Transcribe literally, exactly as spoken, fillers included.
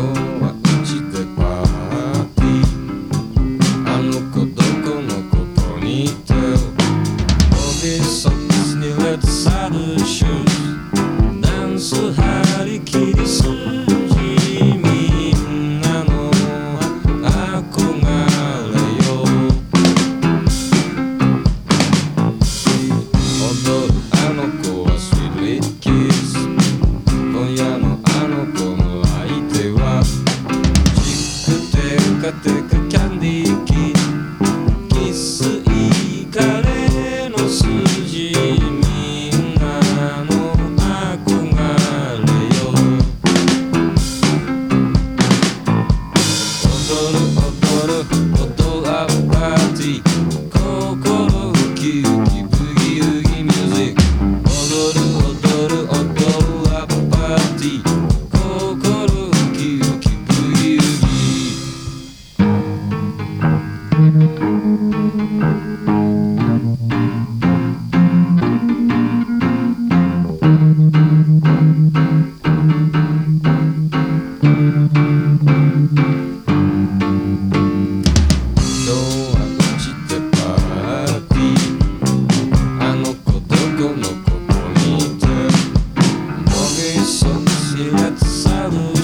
はうちでパーティーあの子どこのことにてボディソックスにレッドサルシューズダンス張り切り筋みんなの憧れよ踊るあの子はスイートキス今夜のあの子の相手はチックテカテカキャンディーキッキスイカレの筋みんなの憧れよ踊る踊る踊らパーティー心ウキウキブギウギミュージック踊る踊る踊るラッパーティー心ウキウキブギウギ今日はうちでパーティーあの子どこのここにいてボディソックスにレッドサル